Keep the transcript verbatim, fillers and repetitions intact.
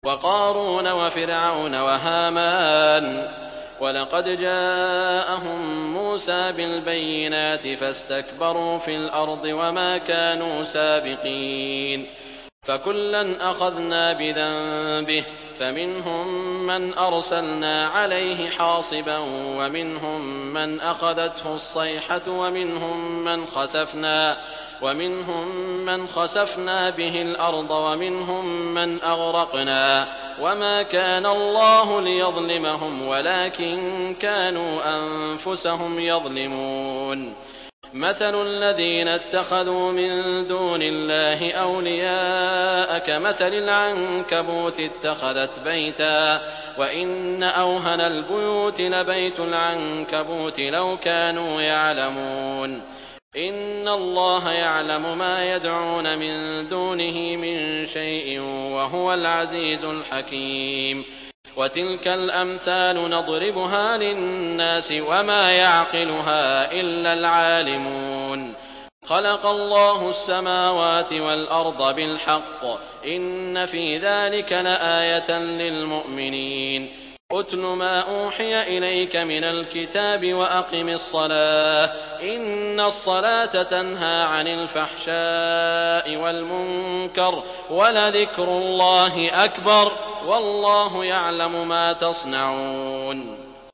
وقارون وفرعون وهامان ولقد جاءهم موسى بالبينات فاستكبروا في الأرض وما كانوا سابقين فكلا أخذنا بذنبه فمنهم من أرسلنا عليه حاصبا ومنهم من أخذته الصيحة ومنهم من خسفنا ومنهم من خسفنا به الأرض ومنهم من أغرقنا وما كان الله ليظلمهم ولكن كانوا أنفسهم يظلمون مثل الذين اتخذوا من دون الله أولياء كمثل العنكبوت اتخذت بيتا وإن أوهن البيوت لبيت العنكبوت لو كانوا يعلمون إن الله يعلم ما يدعون من دونه من شيء وهو العزيز الحكيم وتلك الأمثال نضربها للناس وما يعقلها إلا العالمون خلق الله السماوات والأرض بالحق إن في ذلك لآية للمؤمنين أتل ما أوحي إليك من الكتاب وأقم الصلاة إن الصلاة تنهى عن الفحشاء والمنكر ولذكر الله أكبر والله يعلم ما تصنعون